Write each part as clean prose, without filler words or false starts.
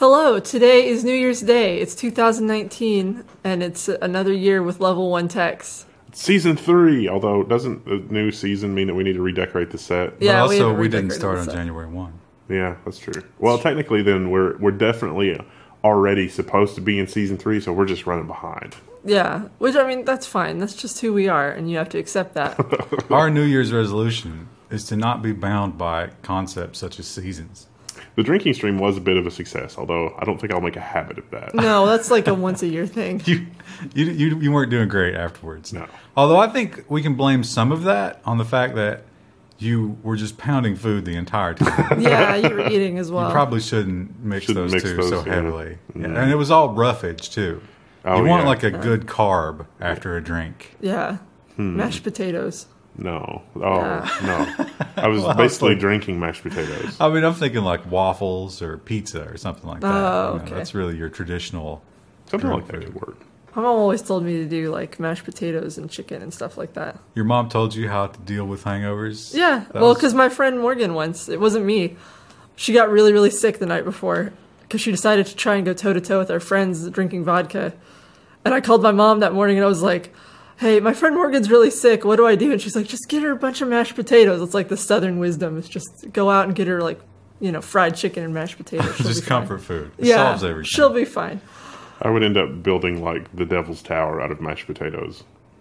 Hello, today is New Year's Day. It's 2019, and it's another year with Level 1 Techs. Season 3, although doesn't the new season mean that we need to redecorate the set? Yeah, but also, we redecorated didn't start the on set. January 1. Yeah, that's true. Well, technically, then we're definitely already supposed to be in season 3, so we're just running behind. Yeah, which, I mean, that's fine. That's just who we are, and you have to accept that. Our New Year's resolution is to not be bound by concepts such as seasons. The drinking stream was a bit of a success, although I don't think I'll make a habit of that. No, that's like a once-a-year thing. You weren't doing great afterwards. No. Although I think we can blame some of that on the fact that you were just pounding food the entire time. Yeah, you were eating as well. You probably shouldn't mix those two so yeah. heavily. Mm. Yeah. And it was all roughage, too. Oh, you want yeah. like a good carb after a drink. Yeah, mashed potatoes. No. Oh, Yeah. no. I was Well, basically like- drinking mashed potatoes. I mean, I'm thinking like waffles or pizza or something like that. Oh, You know, okay. that's really your traditional Something drink like that food. could work. My mom always told me to do like mashed potatoes and chicken and stuff like that. Your mom told you how to deal with hangovers? Yeah, That well, was- because my friend Morgan once, it wasn't me, she got really, really sick the night before because she decided to try and go toe-to-toe with our friends drinking vodka. And I called my mom that morning and I was like, hey, my friend Morgan's really sick. What do I do? And she's like, just get her a bunch of mashed potatoes. It's like the Southern wisdom. It's just go out and get her like, fried chicken and mashed potatoes. She'll just be fine. comfort food. It Yeah, solves everything. she'll be fine. I would end up building like the Devil's Tower out of mashed potatoes.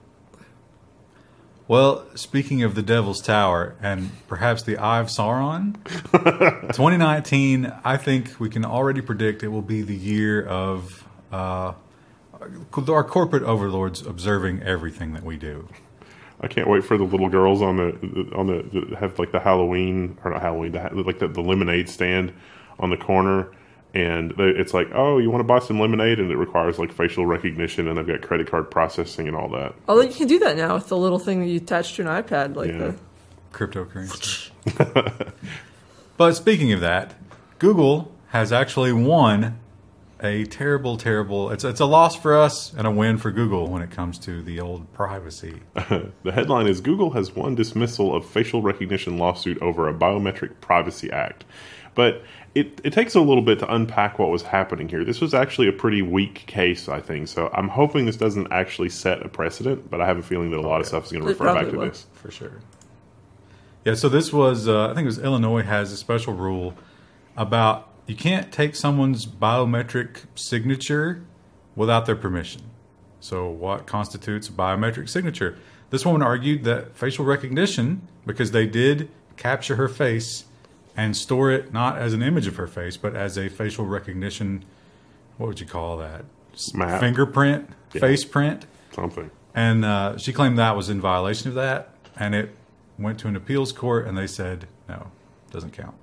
Well, speaking of the Devil's Tower and perhaps the Eye of Sauron, 2019, I think we can already predict it will be the year of our corporate overlords observing everything that we do. I can't wait for the little girls on the have like the Halloween or not Halloween, the lemonade stand on the corner, and it's like, oh, you want to buy some lemonade, and it requires like facial recognition, and they've got credit card processing and all that. Although you can do that now with the little thing that you attach to an iPad, like Yeah. the Cryptocurrency. But speaking of that, Google has actually won a terrible, it's a loss for us and a win for Google when it comes to the old privacy. The headline is Google has won dismissal of facial recognition lawsuit over a biometric privacy act. But it takes a little bit to unpack what was happening here. This was actually a pretty weak case, I think. So I'm hoping this doesn't actually set a precedent, but I have a feeling that a lot of stuff is going to It refer back probably to will. this. For sure. Yeah, so this was, I think it was Illinois has a special rule about you can't take someone's biometric signature without their permission. So what constitutes a biometric signature? This woman argued that facial recognition, because they did capture her face and store it not as an image of her face, but as a facial recognition, what would you call that? Map. Fingerprint, Yeah. face print. Something. And she claimed that was in violation of that, and it went to an appeals court, and they said, no, doesn't count.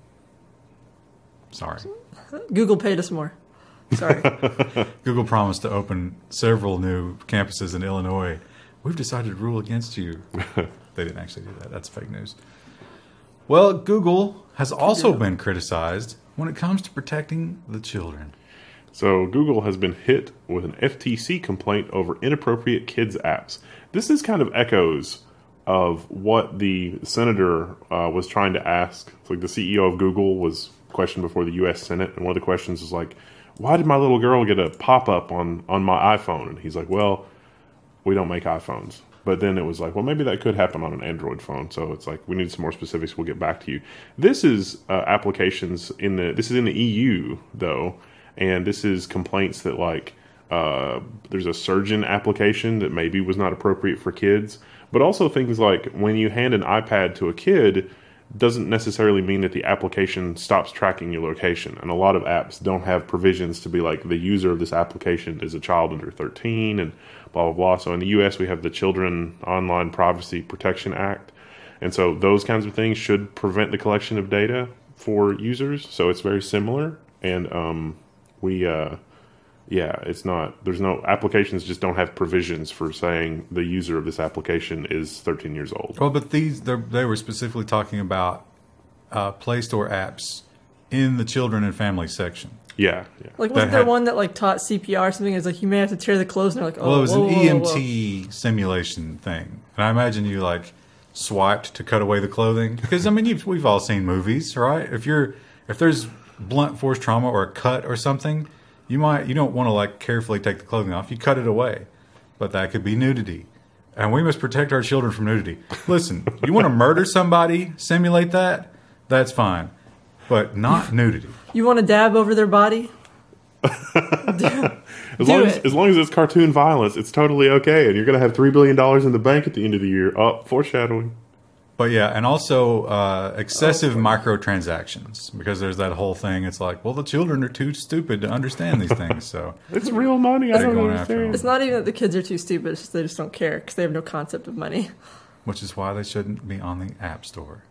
Sorry. Google paid us more. Sorry. Google promised to open several new campuses in Illinois. We've decided to rule against you. They didn't actually do that. That's fake news. Well, Google has also been criticized when it comes to protecting the children. So Google has been hit with an FTC complaint over inappropriate kids apps. This is kind of echoes of what the senator was trying to ask. It's like the CEO of Google was questioned before the U.S. Senate, and one of the questions was like, why did my little girl get a pop-up on my iPhone? And he's like, well, we don't make iPhones. But then it was like, well, maybe that could happen on an Android phone. So it's like, we need some more specifics. We'll get back to you. This is applications this is in the EU, though. And this is complaints that like there's a surgeon application that maybe was not appropriate for kids. But also things like when you hand an iPad to a kid, doesn't necessarily mean that the application stops tracking your location. And a lot of apps don't have provisions to be like the user of this application is a child under 13 and blah, blah, blah. So in the U.S., we have the Children Online Privacy Protection Act. And so those kinds of things should prevent the collection of data for users. So it's very similar. And it's not, there's no, applications just don't have provisions for saying the user of this application is 13 years old. Well, but they were specifically talking about Play Store apps in the children and family section. Yeah. Like, wasn't there one that like taught CPR or something? It's like you may have to tear the clothes, and they're like, oh, Well, it was whoa, an whoa, whoa, EMT simulation thing. And I imagine you like swiped to cut away the clothing. Because, I mean, we've all seen movies, right? If there's blunt force trauma or a cut or something, you don't want to like carefully take the clothing off. You cut it away, but that could be nudity, and we must protect our children from nudity. Listen, you want to murder somebody, simulate that, that's fine, but not nudity. You want to dab over their body? As long as it's cartoon violence, it's totally okay, and you're going to have $3 billion in the bank at the end of the year. Oh, foreshadowing. But yeah, and also excessive microtransactions, because there's that whole thing. It's like, well, the children are too stupid to understand these things, so It's real money. I They're don't going after understand. It's not even that the kids are too stupid, it's just they just don't care because they have no concept of money. which is why they shouldn't be on the App Store.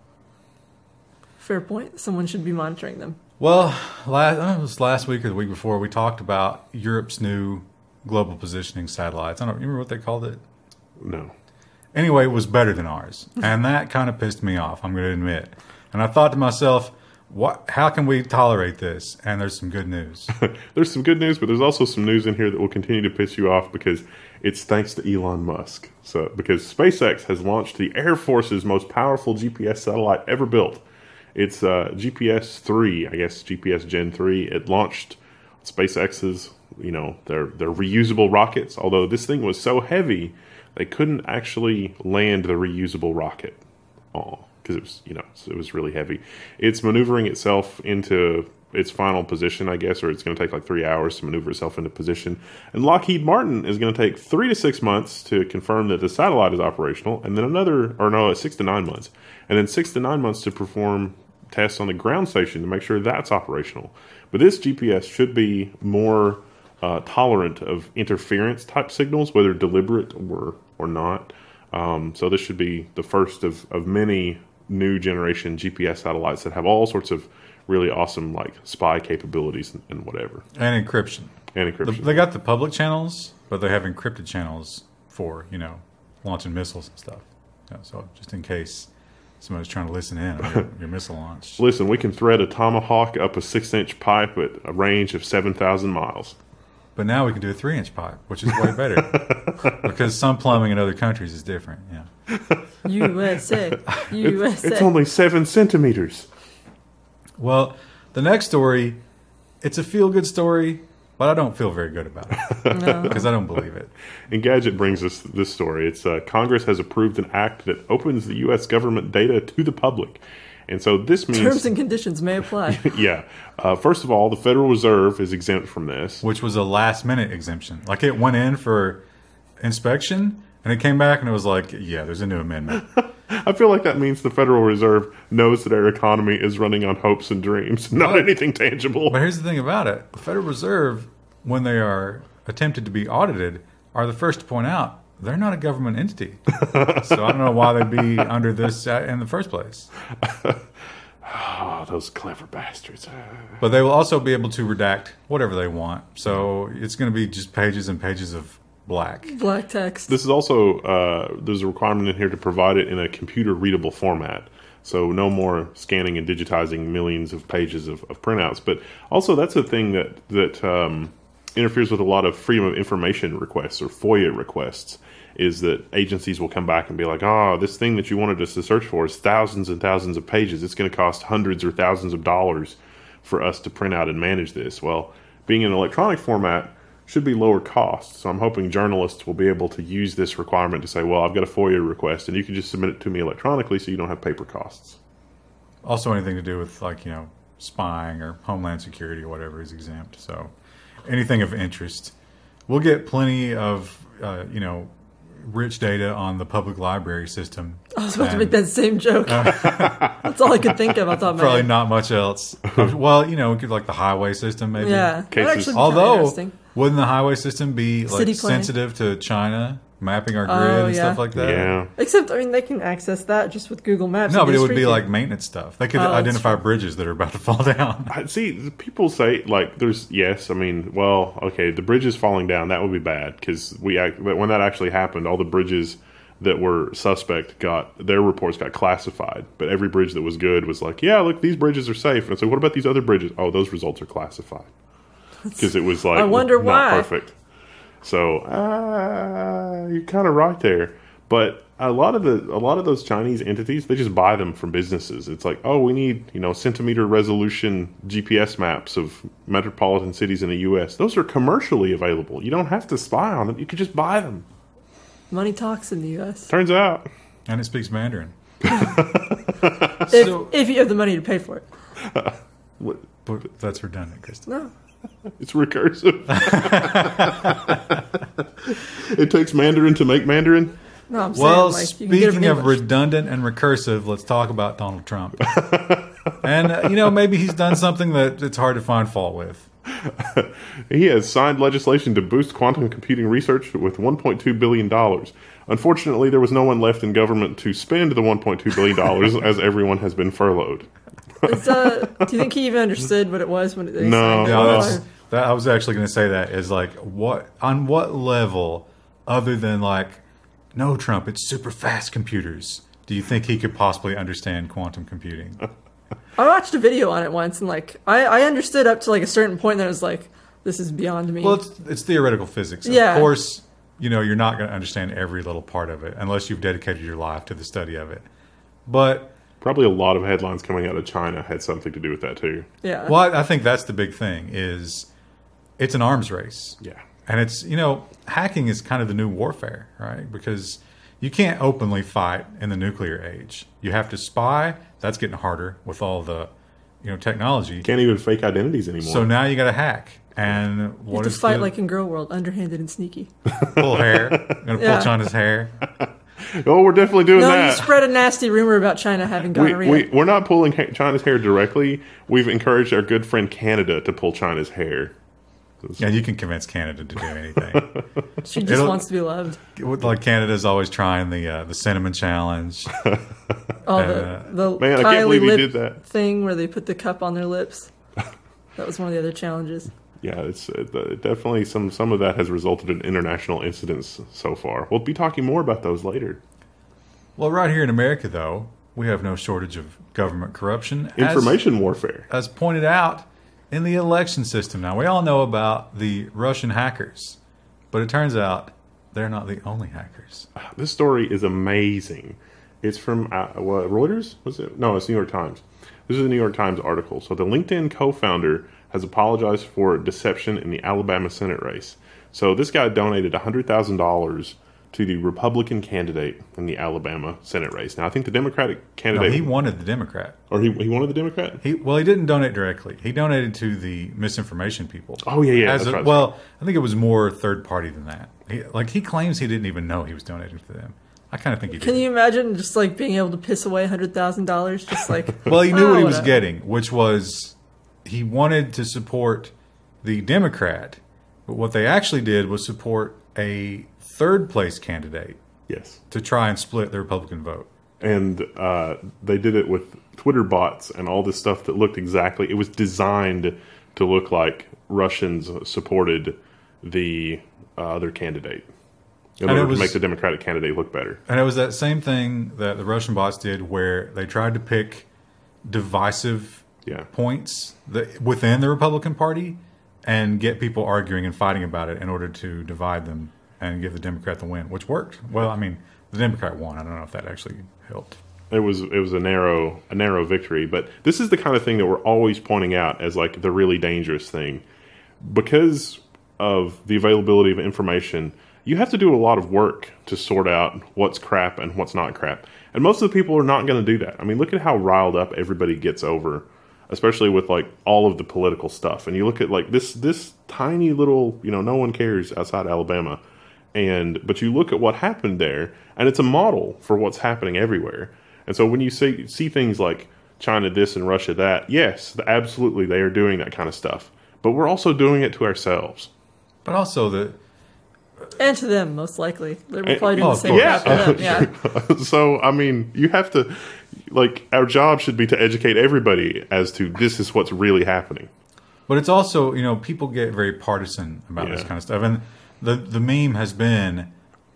Fair point. Someone should be monitoring them. Well, I don't know, it was last week or the week before, we talked about Europe's new global positioning satellites. I don't remember what they called it. No. Anyway, it was better than ours, and that kind of pissed me off, I'm going to admit. And I thought to myself, how can we tolerate this? And there's some good news. There's some good news, but there's also some news in here that will continue to piss you off because it's thanks to Elon Musk. So, because SpaceX has launched the Air Force's most powerful GPS satellite ever built. It's GPS 3, I guess GPS Gen 3. It launched SpaceX's, their reusable rockets. Although this thing was so heavy, they couldn't actually land the reusable rocket. Because it was really heavy. It's maneuvering itself into its final position, I guess, or it's going to take like 3 hours to maneuver itself into position. And Lockheed Martin is going to take 3 to 6 months to confirm that the satellite is operational, and then 6 to 9 months, and then 6 to 9 months to perform tests on the ground station to make sure that's operational. But this GPS should be more tolerant of interference type signals, whether deliberate or not. So this should be the first of many new generation GPS satellites that have all sorts of really awesome like spy capabilities and whatever. And encryption. They got the public channels, but they have encrypted channels for, launching missiles and stuff. So just in case somebody's trying to listen in on your missile launch. Listen, we can thread a Tomahawk up a 6-inch pipe at a range of 7,000 miles. But now we can do a 3-inch pipe, which is way better. Because some plumbing in other countries is different. Yeah. USA. It's only 7 centimeters. Well, the next story, it's a feel-good story, but I don't feel very good about it. No. Because I don't believe it. Engadget brings us this story. It's Congress has approved an act that opens the U.S. government data to the public. And so this means... Terms and conditions may apply. Yeah. First of all, the Federal Reserve is exempt from this. Which was a last-minute exemption. Like, it went in for inspection, and it came back, and it was like, yeah, there's a new amendment. I feel like that means the Federal Reserve knows that our economy is running on hopes and dreams, not anything tangible. But here's the thing about it. The Federal Reserve, when they are attempted to be audited, are the first to point out they're not a government entity. So I don't know why they'd be under this in the first place. Oh, those clever bastards. But they will also be able to redact whatever they want. So it's going to be just pages and pages of black text. This is also, there's a requirement in here to provide it in a computer-readable format. So no more scanning and digitizing millions of pages of printouts. But also that's a thing that interferes with a lot of freedom of information requests or FOIA requests, is that agencies will come back and be like, this thing that you wanted us to search for is thousands and thousands of pages. It's going to cost hundreds or thousands of dollars for us to print out and manage this. Well, being in electronic format should be lower cost. So I'm hoping journalists will be able to use this requirement to say, well, I've got a FOIA request and you can just submit it to me electronically so you don't have paper costs. Also anything to do with spying or homeland security or whatever is exempt. So anything of interest. We'll get plenty of, rich data on the public library system. I was about to make that same joke. That's all I could think of. I thought, probably not much else. Well, we could like the highway system maybe. Yeah. Cases. Although, wouldn't the highway system be City planning. sensitive to China mapping our grid and stuff like that? Yeah. Except, they can access that just with Google Maps. No, but it would be like maintenance stuff. They could identify true. bridges that are about to fall down. See, people say, the bridge is falling down. That would be bad because when that actually happened, all the bridges that were suspect their reports got classified. But every bridge that was good was like, yeah, look, these bridges are safe. And it's like, what about these other bridges? Oh, those results are classified. Because it was like, I wonder not why. perfect. So, you're kind of right there. But a lot of those Chinese entities, they just buy them from businesses. It's like, oh, we need centimeter resolution GPS maps of metropolitan cities in the U.S. Those are commercially available. You don't have to spy on them. You could just buy them. Money talks in the U.S. Turns out. And it speaks Mandarin. If you have the money to pay for it. But that's redundant, Kristen. No. It's recursive. It takes Mandarin to make Mandarin. No, I'm Well, saying, like, you can get it speaking in of English. redundant and recursive, let's talk about Donald Trump. And, maybe he's done something that it's hard to find fault with. He has signed legislation to boost quantum computing research with $1.2 billion. Unfortunately, there was no one left in government to spend the $1.2 billion as everyone has been furloughed. Do you think he even understood what it was when they No. signed it? Yeah, I was actually going to say that is like, on what level, other than like, no, Trump, it's super fast computers, do you think he could possibly understand quantum computing? I watched a video on it once, and like I understood up to like a certain point. That I was like, this is beyond me. Well, it's theoretical physics. Yeah. Of course, you're not going to understand every little part of it unless you've dedicated your life to the study of it. But Probably a lot of headlines coming out of China had something to do with that too. Yeah. well, I think that's the big thing is it's an arms race. Yeah. And it's, hacking is kind of the new warfare, right? Because you can't openly fight in the nuclear age. You have to spy. That's getting harder with all the, technology. Can't even fake identities anymore. So now you got to hack. And You what have to is fight the like in Girl World, underhanded and sneaky. pull hair? Going to pull Yeah. China's hair. oh, we're definitely doing No, that. you spread a nasty rumor about China having gonorrhea. We're not pulling China's hair directly. We've encouraged our good friend Canada to pull China's hair. Yeah, you can convince Canada to do anything. She just It'll- wants to be loved. Like Canada's always trying the cinnamon challenge. Oh, the Man, I can't Kylie believe he lip did that. thing where they put the cup on their lips. That was one of the other challenges. Yeah, it's definitely some of that has resulted in international incidents so far. We'll be talking more about those later. Well, right here in America, though, we have no shortage of government corruption. Information warfare. As pointed out in the election system. Now, we all know about the Russian hackers, but it turns out they're not the only hackers. This story is amazing. It's from Reuters? Was it? No, it's New York Times. This is a New York Times article. So the LinkedIn co-founder has apologized for deception in the Alabama Senate race. So this guy donated $100,000 to the Republican candidate in the Alabama Senate race. Now, I think the Democratic No, candidate... he wanted the Democrat. Or he wanted the Democrat? He didn't donate directly. He donated to the misinformation people. Oh, yeah. That's right. Well, I think it was more third party than that. He claims he didn't even know he was donating to them. I kind of think he did. Can you imagine just like being able to piss away $100,000? Just like, Well, he knew what he was whatever. getting, which was he wanted to support the Democrat, but what they actually did was support a third place candidate Yes. to try and split the Republican vote. And they did it with Twitter bots and all this stuff that looked exactly... It was designed to look like Russians supported the other candidate in And it order was- to make the Democratic candidate look better. And it was that same thing that the Russian bots did where they tried to pick divisive Yeah. points within the Republican Party and get people arguing and fighting about it in order to divide them and give the Democrat the win, which worked. Well, I mean, the Democrat won. I don't know if that actually helped. It was a narrow victory, but this is the kind of thing that we're always pointing out as like the really dangerous thing. Because of the availability of information, you have to do a lot of work to sort out what's crap and what's not crap. And most of the people are not going to do that. I mean, look at how riled up everybody gets over, especially with like all of the political stuff. And you look at like this tiny little, no one cares outside Alabama. But you look at what happened there, and it's a model for what's happening everywhere. And so when you see things like China this and Russia that, yes, absolutely they are doing that kind of stuff. But we're also doing it to ourselves. But also and to them, most likely. They're probably doing oh, the of same course. crap to them. Yeah. So, I mean, you have to, our job should be to educate everybody as to this is what's really happening. But it's also, people get very partisan about this Yeah. kind of stuff. And the meme has been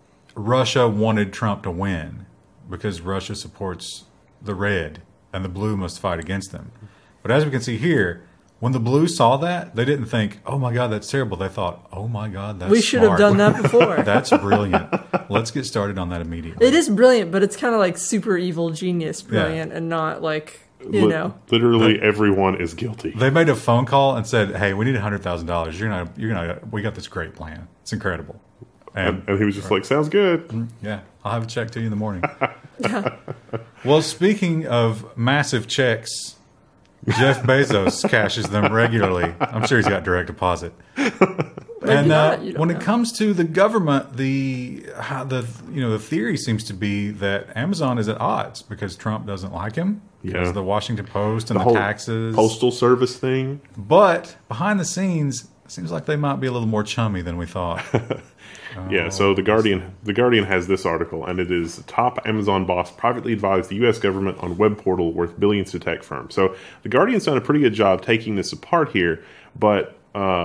Russia wanted Trump to win because Russia supports the red and the blue must fight against them. But as we can see here, when the Blues saw that, they didn't think, "Oh my God, that's terrible." They thought, "Oh my God, that's We should have smart. done that before. That's brilliant. Let's get started on that immediately." It is brilliant, but it's kind of like super evil genius brilliant and not like, you know. Literally everyone is guilty. They made a phone call and said, "Hey, we need $100,000. We got this great plan. It's incredible." And he was just like, sounds good. Yeah, I'll have a check to you in the morning. Well, speaking of massive checks, Jeff Bezos cashes them regularly. I'm sure he's got direct deposit. And when it comes to the government, the theory seems to be that Amazon is at odds because Trump doesn't like him because of the Washington Post and the whole taxes, Postal Service thing. But behind the scenes, it seems like they might be a little more chummy than we thought. Yeah, so the Guardian has this article, and it is top Amazon boss privately advised the U.S. government on web portal worth billions to tech firm. So the Guardian's done a pretty good job taking this apart here, but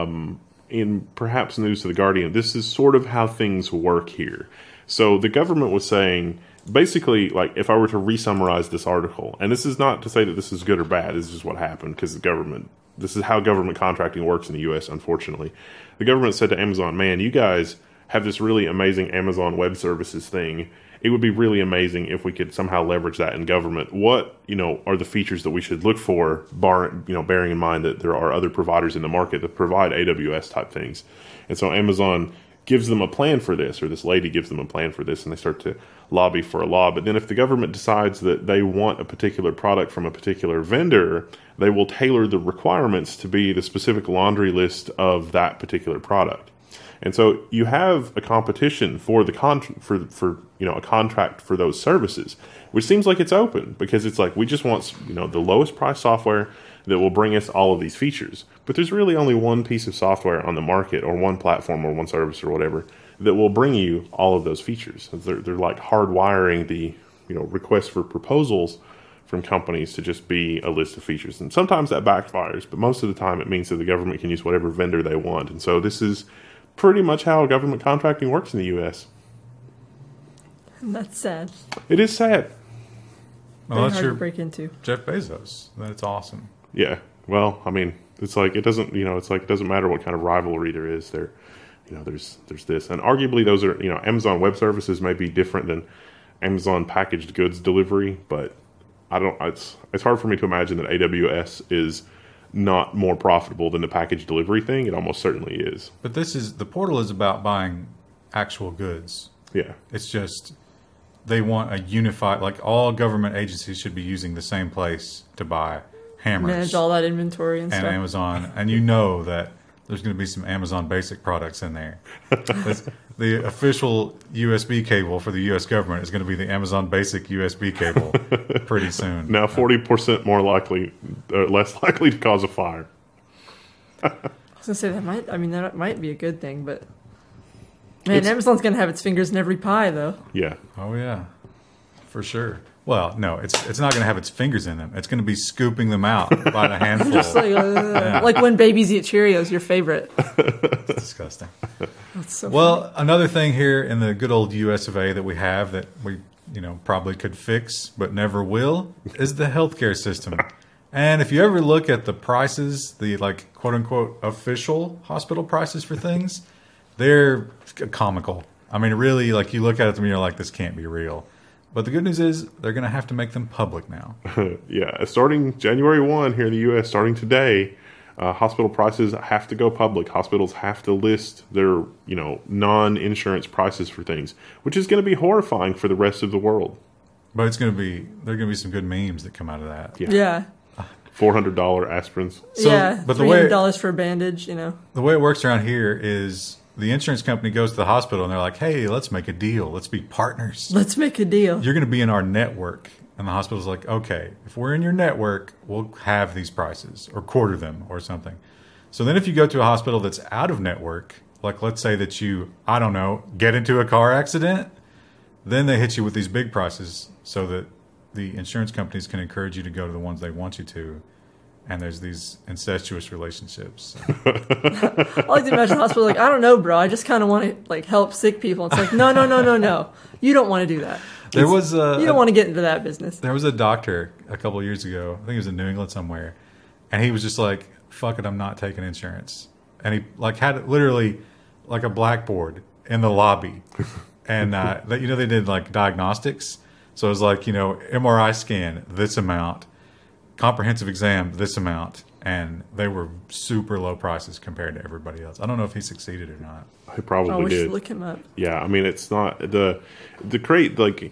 in perhaps news to the Guardian, this is sort of how things work here. So the government was saying, basically, like if I were to re-summarize this article, and this is not to say that this is good or bad, this is just what happened because this is how government contracting works in the U.S., unfortunately. The government said to Amazon, man, you guys have this really amazing Amazon Web Services thing. It would be really amazing if we could somehow leverage that in government. What, are the features that we should look for, bearing in mind that there are other providers in the market that provide AWS type things. And so Amazon gives them a plan for this, or this lady gives them a plan for this, and they start to lobby for a law. But then if the government decides that they want a particular product from a particular vendor, they will tailor the requirements to be the specific laundry list of that particular product. And so you have a competition for the a contract for those services, which seems like it's open because it's like we just want the lowest price software that will bring us all of these features. But there's really only one piece of software on the market, or one platform, or one service, or whatever, that will bring you all of those features. They're like hardwiring the requests for proposals from companies to just be a list of features. And sometimes that backfires, but most of the time it means that the government can use whatever vendor they want. And so this is pretty much how government contracting works in the U.S. And that's sad. It is sad. Well, Very that's hard your to break into. Jeff Bezos. That's awesome. Yeah. Well, I mean, it's like it doesn't matter what kind of rivalry there is. There's this, and arguably those are Amazon Web Services may be different than Amazon packaged goods delivery, but it's hard for me to imagine that AWS is not more profitable than the package delivery thing. It almost certainly is. But the portal is about buying actual goods. Yeah. It's just they want a unified, like all government agencies should be using the same place to buy hammers. Manage all that inventory and stuff. Amazon. And that there's going to be some Amazon Basic products in there. The official USB cable for the U.S. government is going to be the Amazon Basic USB cable pretty soon. Now 40% less likely to cause a fire. I was going to say that might be a good thing, but man, Amazon's going to have its fingers in every pie, though. Yeah. Oh, yeah. For sure. Well, no, it's not going to have its fingers in them. It's going to be scooping them out by the handful. Just like when babies eat Cheerios, your favorite. It's disgusting. That's so Well, another thing here in the good old US of A that we have that we probably could fix but never will is the healthcare system. And if you ever look at the prices, the quote unquote official hospital prices for things, they're comical. I mean, really, you look at them and you're like, this can't be real. But the good news is they're going to have to make them public now. Yeah, starting January 1 here in the U.S., starting today, hospital prices have to go public. Hospitals have to list their, non-insurance prices for things, which is going to be horrifying for the rest of the world. But there are going to be some good memes that come out of that. Yeah. $400 aspirins. So, but $300 for a bandage, The way it works around here is the insurance company goes to the hospital and they're like, hey, let's make a deal. Let's be partners. Let's make a deal. You're going to be in our network. And the hospital's like, okay, if we're in your network, we'll have these prices or quarter them or something. So then if you go to a hospital that's out of network, let's say that you, get into a car accident, then they hit you with these big prices so that the insurance companies can encourage you to go to the ones they want you to. And there's these incestuous relationships. I like to imagine the hospital I don't know, bro. I just kind of want to help sick people. It's like, no. You don't want to do that. You don't want to get into that business. There was a doctor a couple of years ago. I think he was in New England somewhere. And he was just like, fuck it, I'm not taking insurance. And he like had literally like a blackboard in the lobby. And, they did like diagnostics. So it was like, MRI scan, this amount, comprehensive exam, this amount. And they were super low prices compared to everybody else. I don't know if he succeeded or not. He probably Oh, we did. should look him up. Yeah, I mean, it's not the great, like,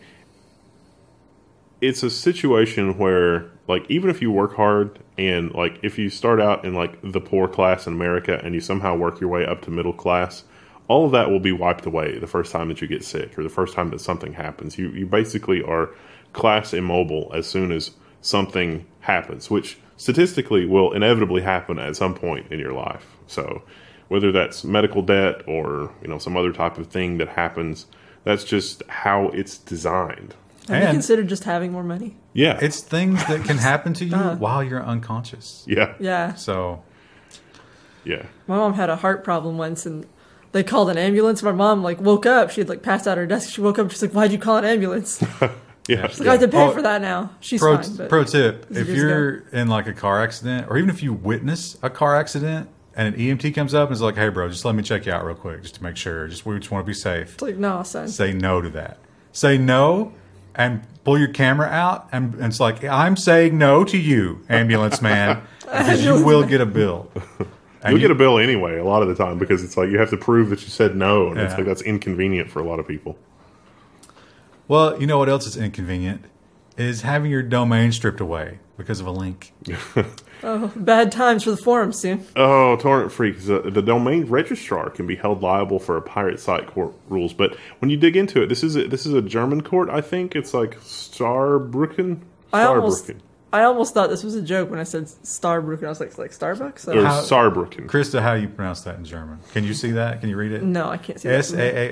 it's a situation where, like, even if you work hard and, like, if you start out in, like, the poor class in America and you somehow work your way up to middle class, all of that will be wiped away the first time that you get sick or the first time that something happens. You basically are class immobile as soon as something happens, which statistically will inevitably happen at some point in your life. So whether that's medical debt or, some other type of thing that happens, that's just how it's designed. Have you And- considered just having more money? Yeah. It's things that can happen to you while you're unconscious. Yeah. Yeah. So, Yeah. My mom had a heart problem once, and they called an ambulance. My mom woke up. She had passed out at her desk. She woke up. She's like, "Why'd you call an ambulance?" Yeah. She's like, "I have to pay Oh, for that now." She's pro, fine. But pro tip, was if years you're in like a car accident, or even if you witness a car accident and an EMT comes up and is like, "Hey bro, just let me check you out real quick just to make sure. We just want to be safe." it's like, no, son. Say no to that. Say no and pull your camera out and it's like, "I'm saying no to you, ambulance man," because you will get a bill. And You'll get a bill anyway a lot of the time because it's like you have to prove that you said no, and it's Yeah. like that's inconvenient for a lot of people. Well, you know what else is inconvenient? Is having your domain stripped away because of a link. Oh, bad times for the forum soon. Oh, torrent freaks! The domain registrar can be held liable for a pirate site court rules, but when you dig into it, this is a German court. I think it's like Saarbrücken. I almost thought this was a joke when I said Starbucks. I was like Starbucks? or How- Saarbrücken. Krista, how do you pronounce that in German? Can you see that? Can you read it? No, I can't see that. from here.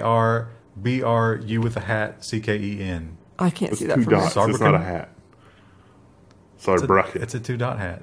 SAARBRU with a hat CKEN. I can't It's see that two from here. dots. It's not a Saarbrücken? hat. It's a Saarbrücken. 2-dot hat.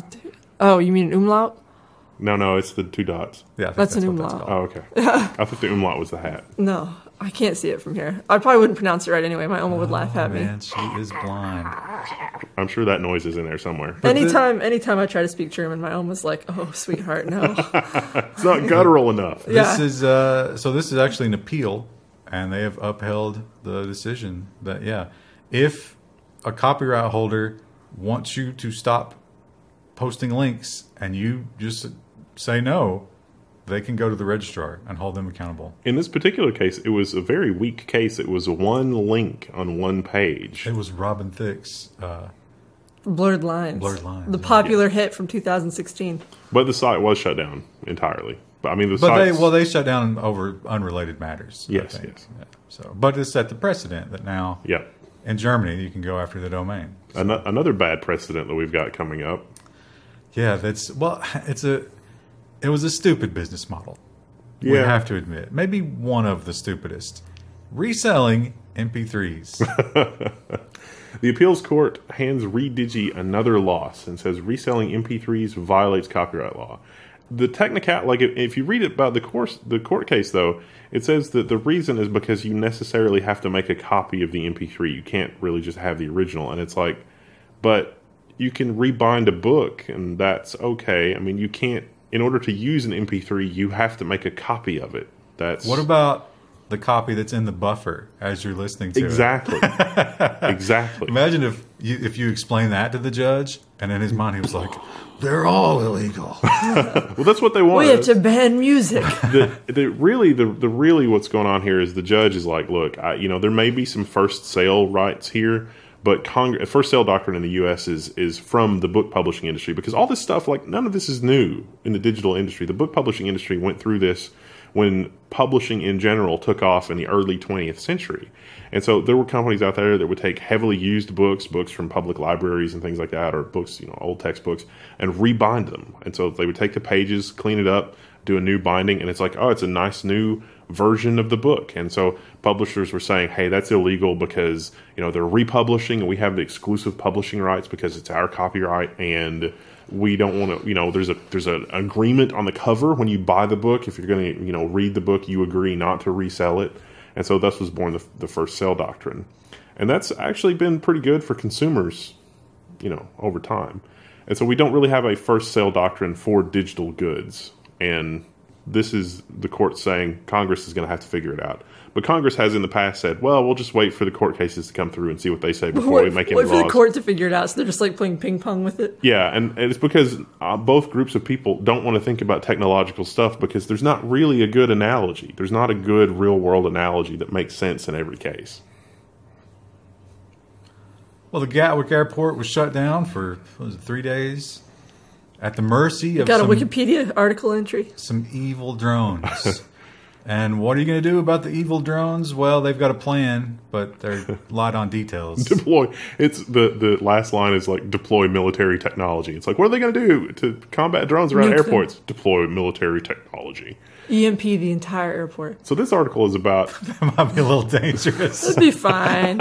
Oh, you mean umlaut? No, it's the two dots. Yeah, I think That's an what umlaut. Oh, okay. I thought the umlaut was the hat. No, I can't see it from here. I probably wouldn't pronounce it right anyway. My Oma would laugh at me. Man, she is blind. I'm sure that noise is in there somewhere. Anytime I try to speak German, my Oma's like, "Oh, sweetheart, no." It's not guttural enough. Yeah. This is actually an appeal, and they have upheld the decision that if a copyright holder wants you to stop posting links and you just say no, they can go to the registrar and hold them accountable. In this particular case, it was a very weak case. It was one link on one page. It was Robin Thicke's. Blurred Lines. Blurred Lines, The yeah. popular hit from 2016. But the site was shut down entirely. But I mean, the But site. they shut down over unrelated matters. Yes, I think. yes. Yeah. So, but it set the precedent that now Yeah. in Germany you can go after the domain. Another bad precedent that we've got coming up. Yeah, it was a stupid business model. We Yeah. have to admit, maybe one of the stupidest. Reselling MP3s. The appeals court hands Redigi another loss and says reselling MP3s violates copyright law. The if you read about the court case though, it says that the reason is because you necessarily have to make a copy of the MP3. You can't really just have the original, and it's like, but you can rebind a book, and that's okay. I mean, you can't. In order to use an MP3, you have to make a copy of it. That's What about the copy that's in the buffer as you're listening to it? exactly, exactly. Imagine if you explain that to the judge, and in his mind he was like, "They're all illegal." Well, that's what they want. We have to ban music. the really what's going on here is the judge is like, look, there may be some first sale rights here, but first sale doctrine in the U.S. is from the book publishing industry, because all this stuff, like, none of this is new in the digital industry. The book publishing industry went through this when publishing in general took off in the early 20th century. And so there were companies out there that would take heavily used books from public libraries and things like that, or books, old textbooks, and rebind them. And so they would take the pages, clean it up, do a new binding, and it's like, oh, it's a nice new version of the book. And so publishers were saying, hey, that's illegal because, they're republishing and we have the exclusive publishing rights because it's our copyright, and we don't want to, there's an agreement on the cover when you buy the book. If you're going to, read the book, you agree not to resell it. And so thus was born the first sale doctrine. And that's actually been pretty good for consumers, over time. And so we don't really have a first sale doctrine for digital goods. And this is the court saying Congress is going to have to figure it out. But Congress has in the past said, well, we'll just wait for the court cases to come through and see what they say before we make any wait laws. for the court to figure it out, so they're just like playing ping pong with it. Yeah, and it's because both groups of people don't want to think about technological stuff because there's not really a good analogy. There's not a good real-world analogy that makes sense in every case. Well, the Gatwick Airport was shut down for, what was it, 3 days? At the mercy of Got a Wikipedia article entry. some evil drones. And what are you going to do about the evil drones? Well, they've got a plan, but they're light on details. Deploy. It's the last line is like deploy military technology. It's like, what are they going to do to combat drones around Nuke them. airports? Deploy military technology. EMP the entire airport. So this article is about That might be a little dangerous. It'd be fine.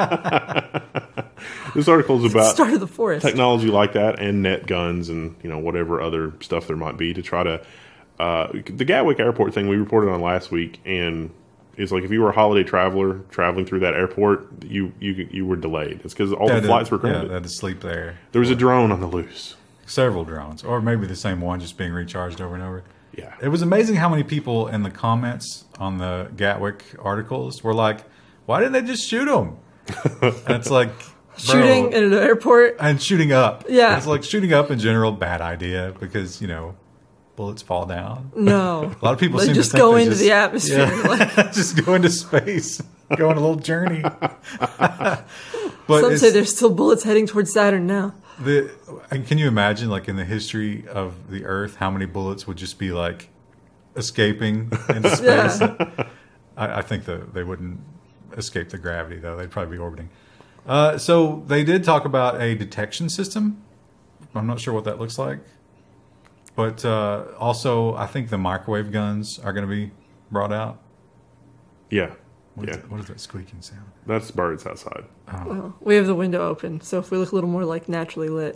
this article is about Start of the forest. technology like that and net guns and whatever other stuff there might be to try to the Gatwick Airport thing we reported on last week, and it's like if you were a holiday traveler traveling through that airport, you were delayed. It's because all the flights were grounded. Yeah, they had to sleep there. There was a drone on the loose. Several drones, or maybe the same one just being recharged over and over. Yeah. It was amazing how many people in the comments on the Gatwick articles were like, why didn't they just shoot them? And it's like, Shooting bro, in an airport. and shooting up. Yeah. It's like shooting up in general, bad idea because, bullets fall down. No. A lot of people They seem just to think go they into the atmosphere. Yeah. Just go into space, go on a little journey. But Some it's- say there's still bullets heading towards Saturn now. and can you imagine, like in the history of the Earth, how many bullets would just be like escaping into space? Yeah. I think that they wouldn't escape the gravity, though. They'd probably be orbiting. So they did talk about a detection system. I'm not sure what that looks like. But also, I think the microwave guns are going to be brought out. Yeah. What is, Yeah. what is that squeaking sound? That's birds outside. Well, we have the window open, so if we look a little more like naturally lit.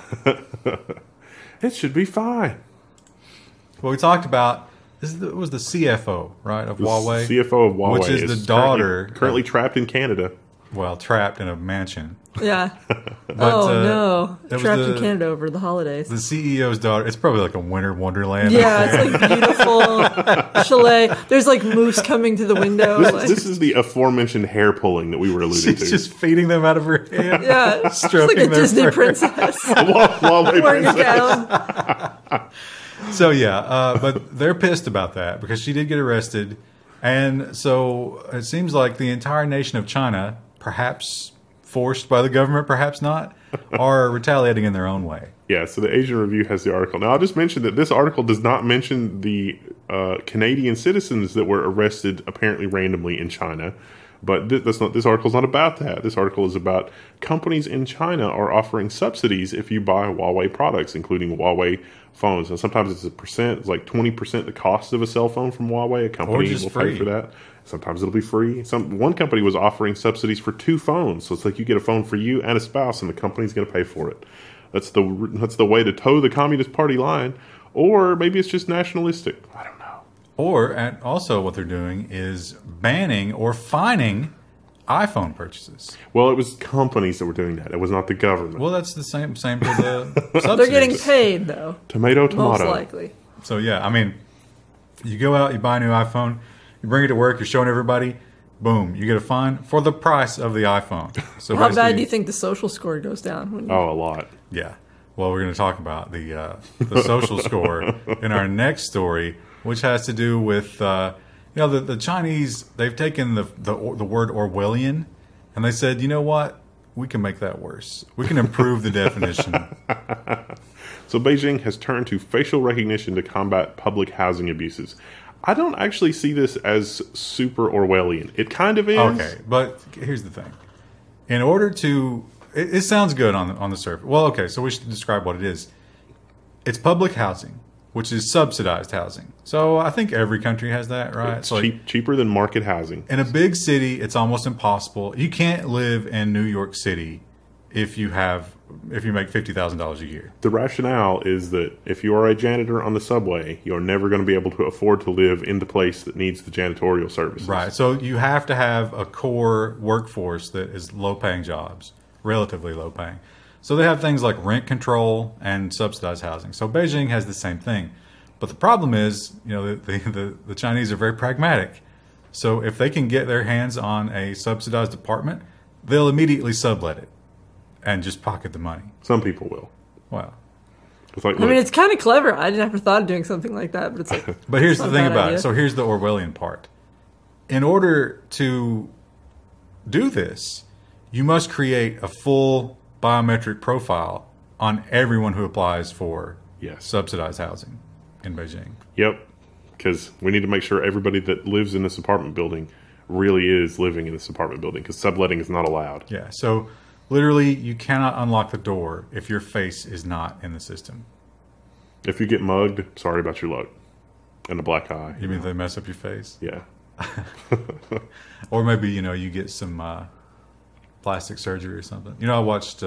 It should be fine. Well, we talked about it was the CFO, right, of The Huawei, CFO of Huawei, which is the daughter currently trapped in Canada. well, trapped in a mansion. Yeah. But, No. it was Trapped in the- Canada over the holidays. The CEO's daughter. It's probably like a winter wonderland. Yeah, it's like beautiful chalet. There's like moose coming to the window. like, This is the aforementioned hair pulling that we were alluding She's to. just feeding them out of her hand. yeah, it's like stroking a their Disney fur. princess Huawei wearing a princess. gown. So yeah, but they're pissed about that because she did get arrested, and so it seems like the entire nation of China, perhaps forced by the government, perhaps not, are retaliating in their own way. Yeah, so the Asian Review has the article. Now, I'll just mention that this article does not mention the Canadian citizens that were arrested apparently randomly in China. But this article's not about that. This article is about companies in China are offering subsidies if you buy Huawei products, including Huawei phones. And sometimes it's a percent, it's like 20% the cost of a cell phone from Huawei. A company just will free. pay for that. Sometimes it'll be free. One company was offering subsidies for 2 phones. So it's like you get a phone for you and a spouse, and the company's going to pay for it. That's the way to toe the Communist Party line. Or maybe it's just nationalistic. I don't know. And also what they're doing is banning or fining iPhone purchases. Well, it was companies that were doing that. It was not the government. Well, that's the same for the subsidies. They're getting paid though, Tomato. most likely. So yeah, I mean, you go out, you buy a new iPhone, you bring it to work, you're showing everybody, boom, you get a fine for the price of the iPhone. So How bad basically- do you think the social score goes down? When Oh, a lot. Yeah. Well, we're going to talk about the social score in our next story, which has to do with the Chinese. They've taken the word Orwellian, and they said, you know what, we can make that worse. We can improve the definition. So Beijing has turned to facial recognition to combat public housing abuses. I don't actually see this as super Orwellian. It kind of is. Okay, but here's the thing. In order to, it sounds good on the surface. Well, okay, so we should describe what it is. It's public housing, which is subsidized housing. So I think every country has that, right? It's So cheaper than market housing. in a big city, it's almost impossible. You can't live in New York City if you make $50,000 a year. The rationale is that if you are a janitor on the subway, you're never going to be able to afford to live in the place that needs the janitorial services. Right. So you have to have a core workforce that is low-paying jobs, relatively low-paying. So they have things like rent control and subsidized housing. So Beijing has the same thing. But the problem is, the Chinese are very pragmatic. So if they can get their hands on a subsidized apartment, they'll immediately sublet it and just pocket the money. Some people will. Wow. It's like, I mean, it's kind of clever. I didn't ever thought of doing something like that, but it's like. But here's the not a thing bad about idea. it. So here's the Orwellian part. In order to do this, you must create a full biometric profile on everyone who applies for Yes. subsidized housing in Beijing. Yep. Because we need to make sure everybody that lives in this apartment building really is living in this apartment building, because subletting is not allowed. Yeah. So literally, you cannot unlock the door if your face is not in the system. If you get mugged, sorry about your luck. And a black eye. You mean they mess up your face? Yeah. Or maybe, you get some plastic surgery or something. I watched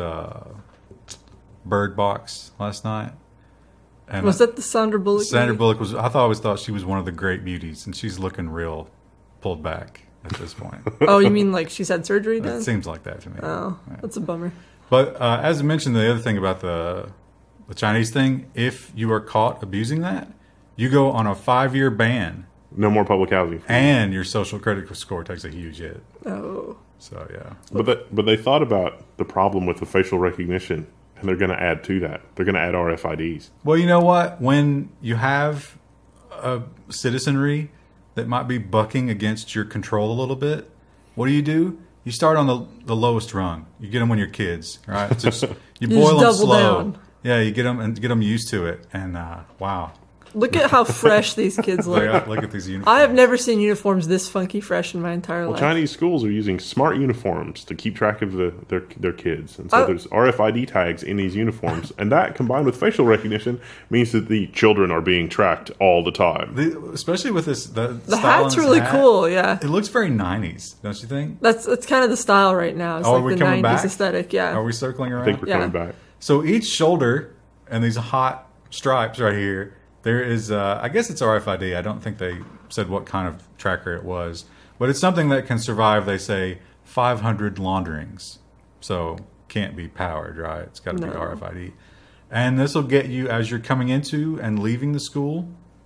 Bird Box last night. And Was that the Sandra Bullock? Sandra movie? Bullock I always thought she was one of the great beauties, and she's looking real pulled back at this point. Oh, you mean like she's had surgery then? It seems like that to me. Oh, that's a bummer. But as I mentioned, the other thing about the Chinese thing, if you are caught abusing that, you go on a 5-year ban, No more public housing. and your social credit score takes a huge hit. Oh. So, yeah. But they thought about the problem with the facial recognition, and they're going to add to that. They're going to add RFIDs. Well, you know what? When you have a citizenry that might be bucking against your control a little bit, what do? You start on the lowest rung. You get them when you're kids, right? Just, you boil them double slow. down. Yeah, you get them used to it, and wow, Look at how fresh these kids look. look at these uniforms. I have never seen uniforms this funky fresh in my entire Well, life. Chinese schools are using smart uniforms to keep track of their kids. And so there's RFID tags in these uniforms. And that, combined with facial recognition, means that the children are being tracked all the time. Especially with this, the The style on hat's this really hat, cool, yeah. It looks very 90s, don't you think? That's kind of the style right now. It's Oh, are like we the coming 90s back? aesthetic, yeah. Are we circling I around? think we're Yeah. coming back. So each shoulder and these hot stripes right here, there is, I guess it's RFID. I don't think they said what kind of tracker it was, but it's something that can survive, they say, 500 launderings. So can't be powered, right? It's got to be No. RFID. And this will get you as you're coming into and leaving the school.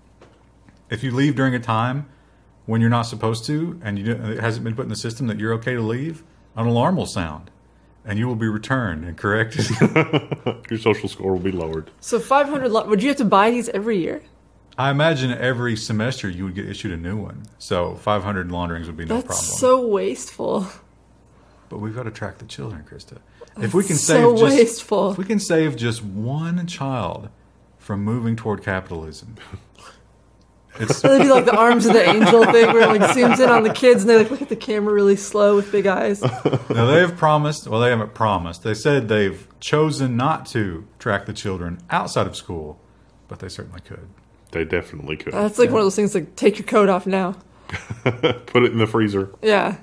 If you leave during a time when you're not supposed to, and it hasn't been put in the system that you're okay to leave, an alarm will sound. And you will be returned and corrected. Your social score will be lowered. So 500, would you have to buy these every year? I imagine every semester you would get issued a new one. So 500 launderings would be no That's problem. so wasteful. But we've got to track the children, Krista. If we can so save wasteful. if we can save just one child from moving toward capitalism, it's They do like the arms of the angel thing where it like zooms in on the kids and they like look at the camera really slow with big eyes. now they have promised. Well, they haven't promised. They said they've chosen not to track the children outside of school, but they certainly could. They definitely could. That's like one of those things like take your coat off now. Put it in the freezer. Yeah.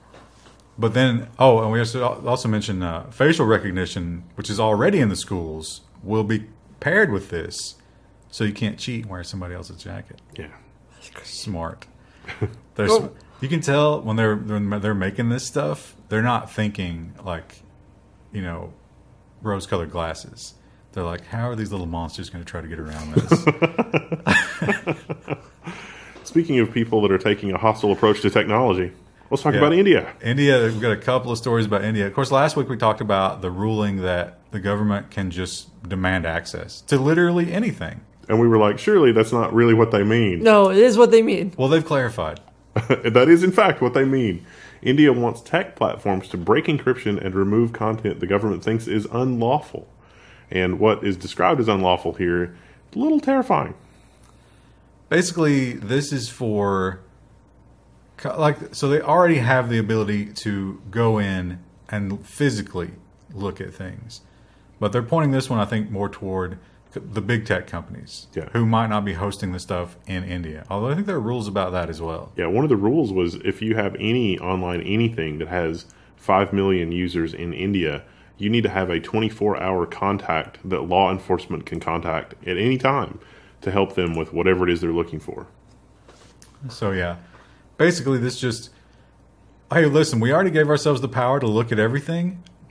But then, and we also mentioned facial recognition, which is already in the schools, will be paired with this, so you can't cheat and wear somebody else's jacket. Yeah. Smart. Oh. You can tell when they're making this stuff, they're not thinking like, rose-colored glasses. They're like, how are these little monsters going to try to get around this? Speaking of people that are taking a hostile approach to technology, let's talk Yeah. about India. India, we've got a couple of stories about India. Of course, last week we talked about the ruling that the government can just demand access to literally anything. And we were like, surely that's not really what they mean. No, it is what they mean. Well, they've clarified. That is, in fact, what they mean. India wants tech platforms to break encryption and remove content the government thinks is unlawful. And what is described as unlawful here is a little terrifying. Basically, this is for so they already have the ability to go in and physically look at things, but they're pointing this one, I think, more toward the big tech companies who might not be hosting the stuff in India. Although I think there are rules about that as well. Yeah, one of the rules was if you have any online anything that has 5 million users in India, you need to have a 24-hour contact that law enforcement can contact at any time to help them with whatever it is they're looking for. So yeah, basically this just, hey, listen, we already gave ourselves the power to look at everything,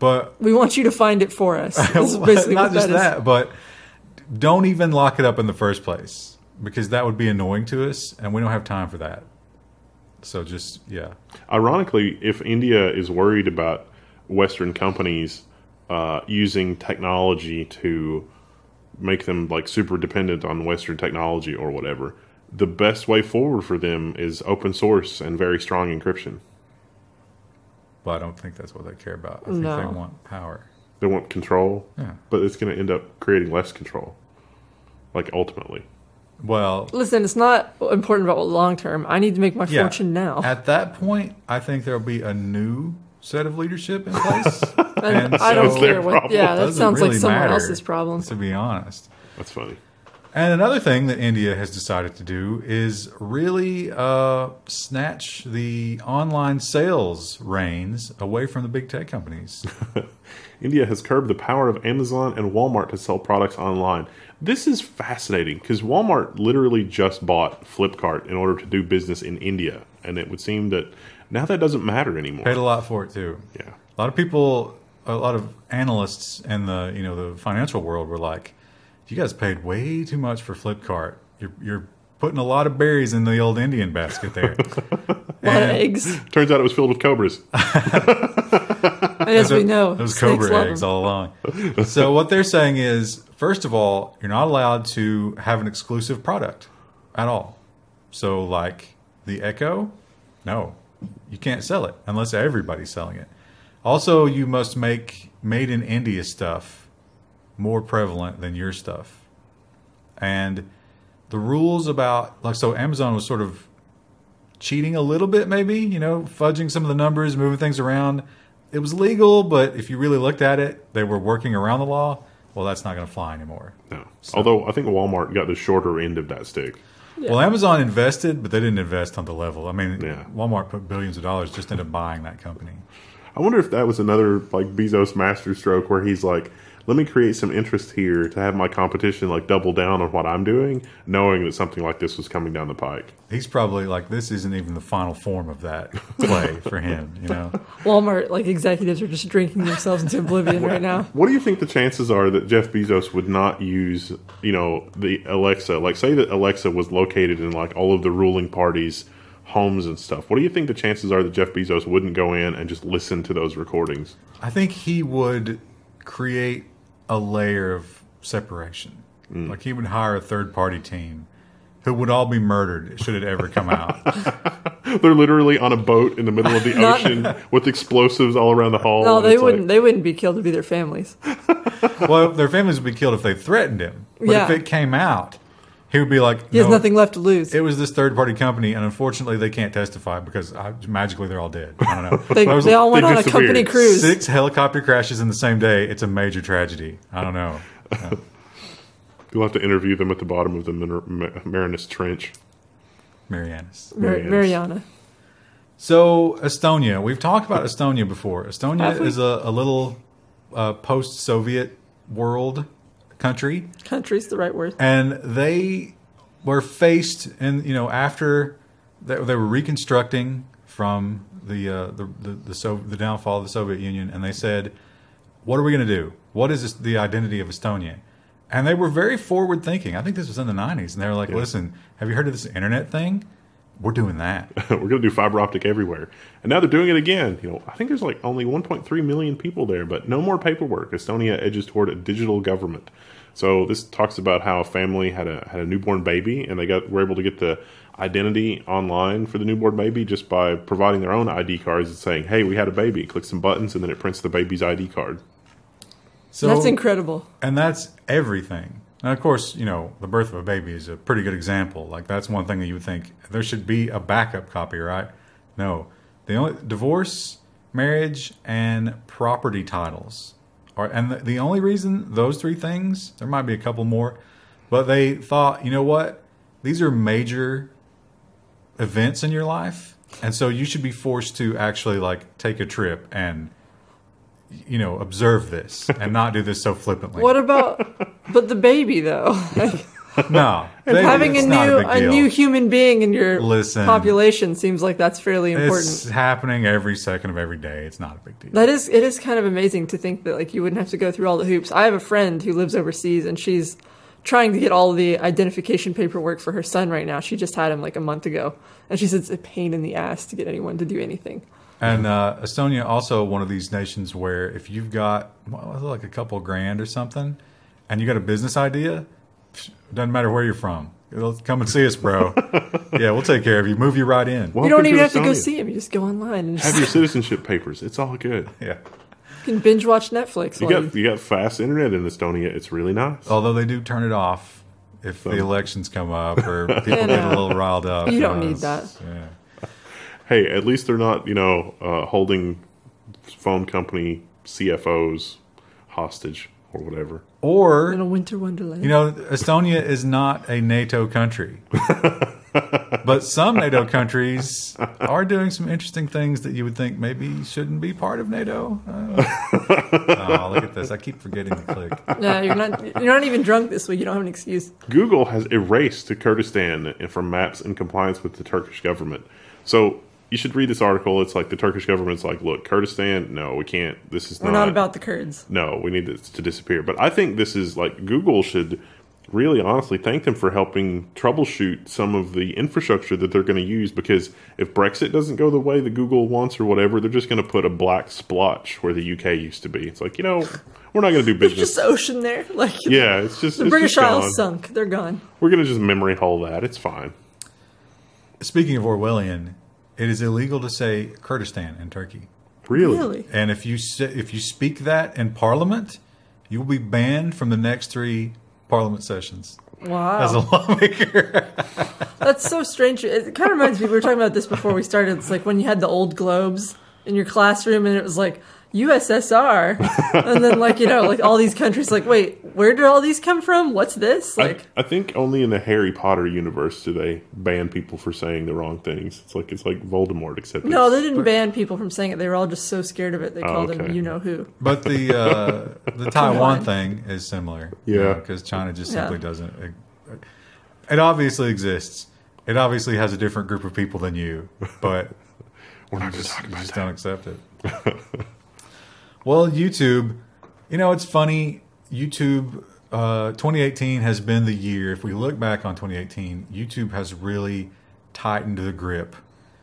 But We want you to find it for us. This is basically not what just that is. that, but don't even lock it up in the first place because that would be annoying to us, and we don't have time for that. So just Ironically, if India is worried about Western companies using technology to make them like super dependent on Western technology or whatever, the best way forward for them is open source and very strong encryption. But I don't think that's what they care about. I think No. they want power. They want control, Yeah. but it's going to end up creating less control, like ultimately. Well, Listen, it's not important about long term. I need to make my yeah. fortune now. At that point, I think there'll be a new set of leadership in place. And and I don't so- It's their care what. problem. Yeah, that Doesn't sounds like really someone matter, else's problem. to be honest. That's funny. And another thing that India has decided to do is really snatch the online sales reins away from the big tech companies. India has curbed the power of Amazon and Walmart to sell products online. This is fascinating because Walmart literally just bought Flipkart in order to do business in India. And it would seem that now that doesn't matter anymore. Paid a lot for it too. Yeah. A lot of people, a lot of analysts in the financial world were like, "You guys paid way too much for Flipkart. You're putting a lot of berries in the old Indian basket there." A lot of eggs. Turns out it was filled with cobras. And as we know, those snakes cobra love eggs them. all along. So what they're saying is, first of all, you're not allowed to have an exclusive product at all. So like the Echo, no, you can't sell it unless everybody's selling it. Also, you must make made in India stuff more prevalent than your stuff. And the rules about, like, so Amazon was sort of cheating a little bit, maybe, fudging some of the numbers, moving things around. It was legal, but if you really looked at it, they were working around the law. Well, that's not going to fly anymore. No. Although I think Walmart got the shorter end of that stick. Well, Amazon invested, but they didn't invest on the level. I mean, Yeah. Walmart put billions of dollars just into buying that company. I wonder if that was another like Bezos masterstroke where he's like, let me create some interest here to have my competition like double down on what I'm doing, knowing that something like this was coming down the pike. He's probably like, this isn't even the final form of that play for him, Walmart executives are just drinking themselves into oblivion right now. What do you think the chances are that Jeff Bezos would not use, the Alexa? Like, say that Alexa was located in like all of the ruling parties' homes and stuff. What do you think the chances are that Jeff Bezos wouldn't go in and just listen to those recordings? I think he would create a layer of separation. Like he would hire a third-party team who would all be murdered should it ever come out. They're literally on a boat in the middle of the ocean with explosives all around the hull. No, and they it's wouldn't. like- They wouldn't be killed. It'd be their families. Well, their families would be killed if they threatened him. But Yeah. if it came out, he would be like, He has "No, nothing left to lose. it was this third-party company, and unfortunately they can't testify because magically they're all dead." I don't know. They, But it was they all went they on a disappeared. company cruise. 6 helicopter crashes in the same day. It's a major tragedy. I don't know. You'll have to interview them at the bottom of the Marinus Trench. Marianas. Mariana. So Estonia, we've talked about Estonia before. Estonia Have we? is a little post-Soviet world country, Country's the right word. and they were faced, and after they were reconstructing from the downfall of the Soviet Union, and they said, "What are we going to do? What is the identity of Estonia?" And they were very forward thinking. I think this was in the 90s, and they were like, "Listen, have you heard of this internet thing? We're doing that." We're going to do fiber optic everywhere. And now they're doing it again. I think there's like only 1.3 million people there, but no more paperwork. Estonia edges toward a digital government. So this talks about how a family had a newborn baby, and were able to get the identity online for the newborn baby just by providing their own ID cards and saying, "Hey, we had a baby." Click some buttons, and then it prints the baby's ID card. So That's incredible. And that's everything. And of course, the birth of a baby is a pretty good example. Like that's one thing that you would think there should be a backup copy, right? No. The only divorce, marriage, and property titles are, and the only reason those 3 things, there might be a couple more, but they thought, you know what? These are major events in your life, and so you should be forced to actually take a trip and observe this and not do this so flippantly. What about? But the baby though. No, Having it's not a big deal. new human being in your Listen. population seems like that's fairly important. It's happening every second of every day. It's not a big deal. It is kind of amazing to think that like you wouldn't have to go through all the hoops. I have a friend who lives overseas and she's trying to get all the identification paperwork for her son right now. She just had him like a month ago. And she said it's a pain in the ass to get anyone to do anything. And Estonia also one of these nations where if you've got like a couple grand or something, and you got a business idea, doesn't matter where you're from. Come and see us, bro. Yeah, we'll take care of you. Move you right in. You don't even have to go see him. You just go online and Have your citizenship papers. It's all good. Yeah. you can binge watch Netflix. You got fast internet in Estonia. It's really nice. Although they do turn it off if the elections come up or people get a little riled up. You don't need that. Yeah. Hey, at least they're not, holding phone company CFOs hostage or whatever. Or in a winter wonderland. Estonia is not a NATO country. But some NATO countries are doing some interesting things that you would think maybe shouldn't be part of NATO. Oh, look at this. I keep forgetting to click. No, you're not even drunk this week. You don't have an excuse. Google has erased Kurdistan from maps in compliance with the Turkish government. So you should read this article. It's like the Turkish government's like, look, Kurdistan, no, we can't. We're not about the Kurds. No, we need this to disappear. But I think this is like Google should really honestly thank them for helping troubleshoot some of the infrastructure that they're going to use, because if Brexit doesn't go the way that Google wants or whatever, they're just going to put a black splotch where the UK used to be. It's like, we're not going to do business. There's just ocean there. Like yeah, it's just the British Isles sunk. They're gone. We're going to just memory hole that. It's fine. Speaking of Orwellian, it is illegal to say Kurdistan in Turkey. Really? And if you speak that in Parliament, you will be banned from the next 3 Parliament sessions. Wow. As a lawmaker. That's so strange. It kind of reminds me, we were talking about this before we started. It's like when you had the old globes in your classroom and it was like USSR. And then like all these countries like, wait, where did all these come from? What's this? Like I think only in the Harry Potter universe do they ban people for saying the wrong things. It's like Voldemort, except no, they didn't ban people from saying it. They were all just so scared of it. They called okay. him you-know-who. But the Taiwan thing is similar. Yeah. Because China just simply doesn't. It obviously exists. It obviously has a different group of people than you. But we're not just talking about just that. don't accept it. Well, YouTube, it's funny. YouTube 2018 has been the year. If we look back on 2018, YouTube has really tightened the grip.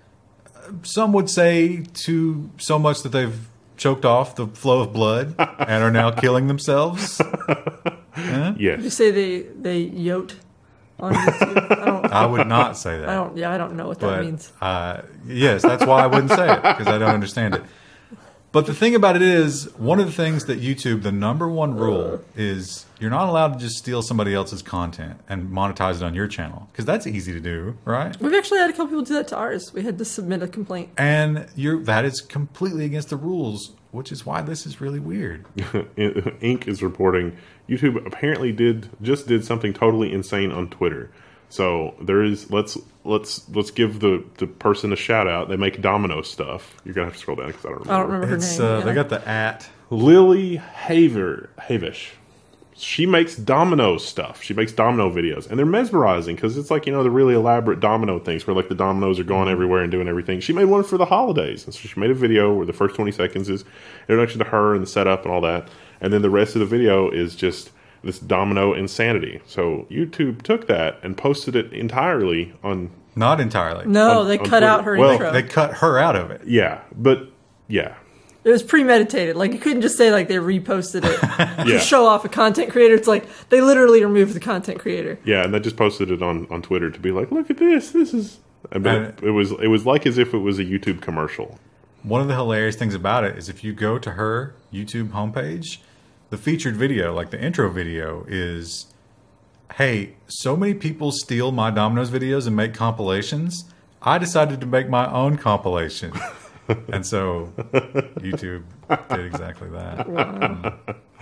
Some would say to so much that they've choked off the flow of blood and are now killing themselves. Yes. Did you say they yote on YouTube? I would not say that. I don't know what that means. Yes, that's why I wouldn't say it, because I don't understand it. But the thing about it is, one of the things that YouTube, the number one rule is you're not allowed to just steal somebody else's content and monetize it on your channel, because that's easy to do, right? We've actually had a couple people do that to ours. We had to submit a complaint. And that is completely against the rules, which is why this is really weird. Inc. is reporting YouTube apparently did something totally insane on Twitter. So there is let's give the person a shout out. They make Domino stuff. You're gonna have to scroll down because I don't remember. her name. They got the @ Lily Havish. She makes domino stuff. She makes domino videos, and they're mesmerizing because it's like the really elaborate domino things where like the dominoes are going everywhere and doing everything. She made one for the holidays, and so she made a video where the first 20 seconds is introduction to her and the setup and all that, and then the rest of the video is just this domino insanity. So YouTube took that and posted it entirely on. Not entirely. No, they cut out her intro. They cut her out of it. Yeah, but yeah. It was premeditated. Like, you couldn't just say, like, they reposted it to Yeah. show off a content creator. It's like, they literally removed the content creator. Yeah, and they just posted it on Twitter to be like, look at this. This is... But it was like as if it was a YouTube commercial. One of the hilarious things about it is if you go to her YouTube homepage, the featured video, like the intro video, is, hey, so many people steal my Domino's videos and make compilations. I decided to make my own compilation. And so YouTube did exactly that. Wow.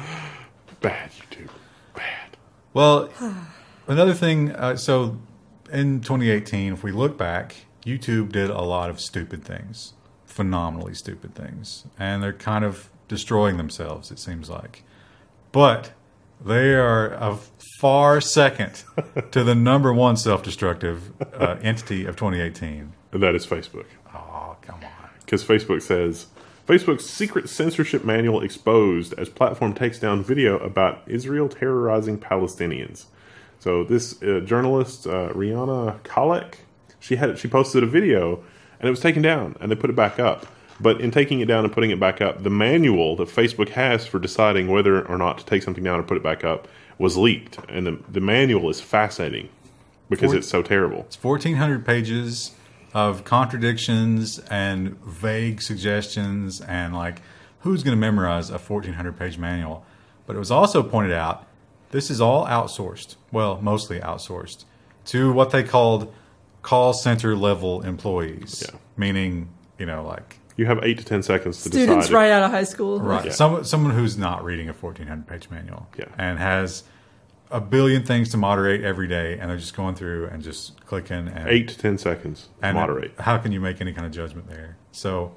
Bad YouTube. Bad. Well, another thing, so in 2018, if we look back, YouTube did a lot of stupid things, phenomenally stupid things. And they're kind of destroying themselves, it seems like. But They are a far second to the number one self-destructive entity of 2018. And that is Facebook. Oh, come on. Because Facebook says, Facebook's secret censorship manual exposed as platform takes down video about Israel terrorizing Palestinians. So this journalist, Rihanna Khalek, she posted a video and it was taken down and they put it back up. But in taking it down and putting it back up, the manual that Facebook has for deciding whether or not to take something down or put it back up was leaked. And the manual is fascinating because it's so terrible. It's 1,400 pages of contradictions and vague suggestions, and like, who's going to memorize a 1,400-page manual? But it was also pointed out, this is all outsourced, well, mostly outsourced, to what they called call center level employees. Yeah. Meaning, like... You have 8 to 10 seconds to Students decide. right out of high school. Right. Yeah. Someone who's not reading a 1,400-page manual. Yeah. And has a billion things to moderate every day, and they're just going through and just clicking. And 8 to 10 seconds to moderate. How can you make any kind of judgment there? So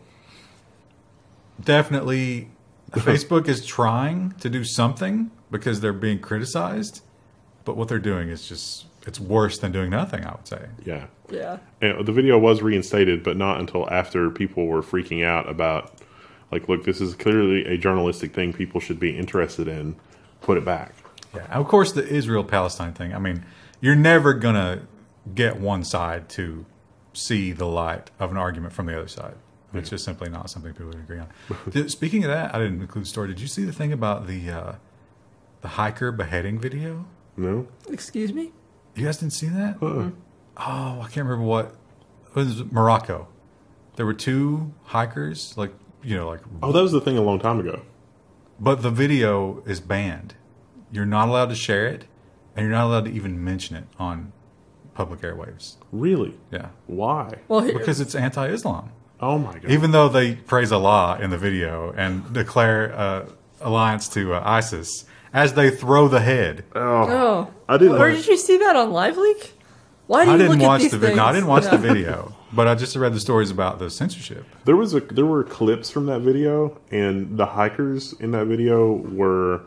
definitely Facebook is trying to do something because they're being criticized, but what they're doing is just, it's worse than doing nothing, I would say. Yeah. Yeah. And the video was reinstated, but not until after people were freaking out about, like, look, this is clearly a journalistic thing people should be interested in. Put it back. Yeah. And of course, the Israel-Palestine thing, I mean, you're never going to get one side to see the light of an argument from the other side. It's just simply not something people would agree on. Speaking of that, I didn't include the story. Did you see the thing about the hiker beheading video? No? Excuse me? You guys didn't see that? Uh-uh. Oh, I can't remember what. It was Morocco. There were two hikers, like. Oh, that was the thing a long time ago. But the video is banned. You're not allowed to share it, and you're not allowed to even mention it on public airwaves. Really? Yeah. Why? Well, Because it's anti-Islam. Oh, my God. Even though they praise Allah in the video and declare alliance to ISIS, as they throw the head. oh. I didn't Or know. did you see that on LiveLeak? Why do I you didn't look at watch these the video. things? No, I didn't watch Yeah. the video, but I just read the stories about the censorship. There were clips from that video, and the hikers in that video were,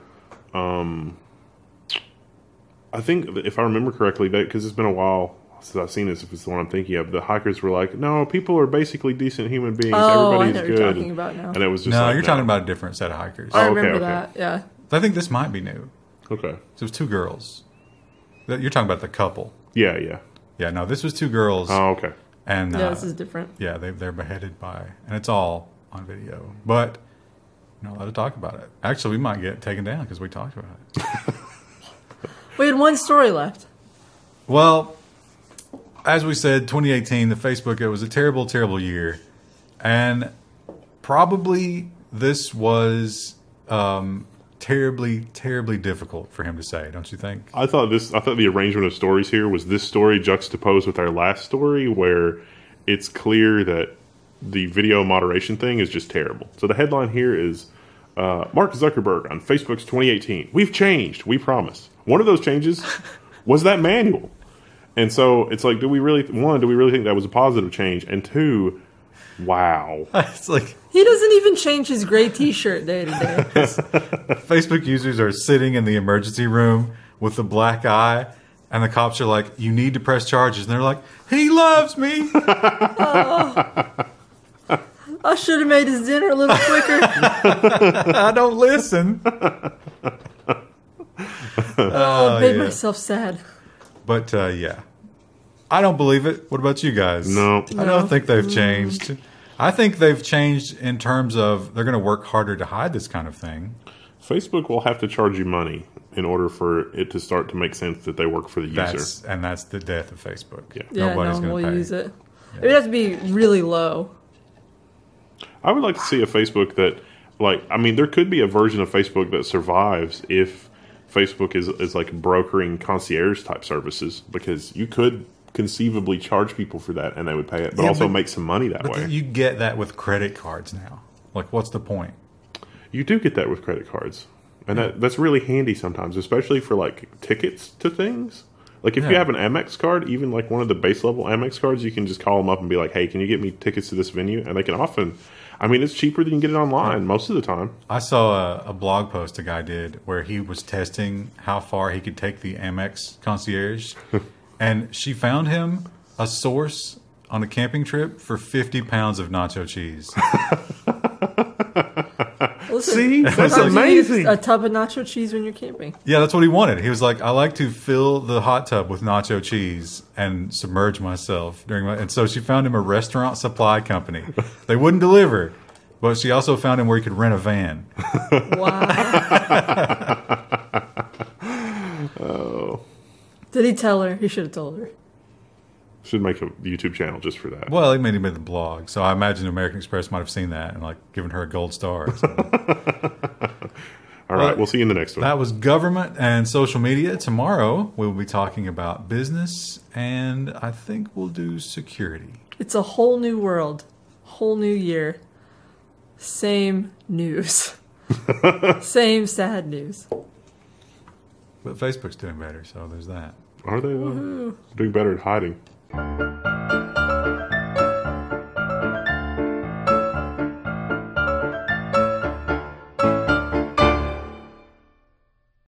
I think, if I remember correctly, because it's been a while since I've seen this, if it's the one I'm thinking of, the hikers were like, no, people are basically decent human beings. Oh, I Everybody's know what you're good. talking about now. And it was just No, like, you're talking about a different set of hikers. I Oh, okay, remember okay. that, yeah. I think this might be new. Okay. So it was two girls. You're talking about the couple. Yeah, yeah. Yeah, no, this was two girls. Oh, okay. And Yeah, this is different. yeah, they're beheaded by, and it's all on video. But you're not allowed to talk about it. Actually, we might get taken down because we talked about it. We had one story left. Well, as we said, 2018, the Facebook, it was a terrible, terrible year. And probably this was terribly, terribly difficult for him to say, don't you think? I thought the arrangement of stories here was this story juxtaposed with our last story, where it's clear that the video moderation thing is just terrible. So the headline here is Mark Zuckerberg on Facebook's 2018. We've changed. We promise. One of those changes was that manual. And so it's like, do we really think that was a positive change? And two, wow. It's like He doesn't even change his gray T-shirt day to day. Facebook users are sitting in the emergency room with the black eye, and the cops are like, you need to press charges. And they're like, he loves me. I should have made his dinner a little quicker. I don't listen. I made yeah. myself sad. But yeah, I don't believe it. What about you guys? No. I don't think they've changed. I think they've changed in terms of they're going to work harder to hide this kind of thing. Facebook will have to charge you money in order for it to start to make sense that they work for the user. That's the death of Facebook. Yeah. Yeah, Nobody's no one going will to pay. use it. It would have to be really low. I would like to see a Facebook that, like, I mean, there could be a version of Facebook that survives if Facebook is like brokering concierge type services, because you could conceivably charge people for that and they would pay it, but Yeah, also but- make some money that But way. you get that with credit cards now. Like, what's the point? You do get that with credit cards. And that's really handy sometimes, especially for like tickets to things. Like if you Yeah. have an Amex card, even like one of the base level Amex cards, you can just call them up and be like, hey, can you get me tickets to this venue? And they can often, I mean, it's cheaper than you can get it online most of the time. I saw a blog post a guy did where he was testing how far he could take the Amex concierge, and she found him a source on a camping trip for 50 pounds of nacho cheese. Listen, See? That's sometimes you need amazing. A tub of nacho cheese when you're camping. Yeah, that's what he wanted. He was like, I like to fill the hot tub with nacho cheese and submerge myself during my. And so she found him a restaurant supply company. They wouldn't deliver, but she also found him where he could rent a van. Wow. Did he tell her? He should have told her. Should make a YouTube channel just for that. Well, he made the blog, so I imagine American Express might have seen that and like given her a gold star. Or something. All right, we'll see you in the next one. That was government and social media. Tomorrow we'll be talking about business, and I think we'll do security. It's a whole new world, whole new year, same news, same sad news. But Facebook's doing better, so there's that. Are they, though? Doing better at hiding.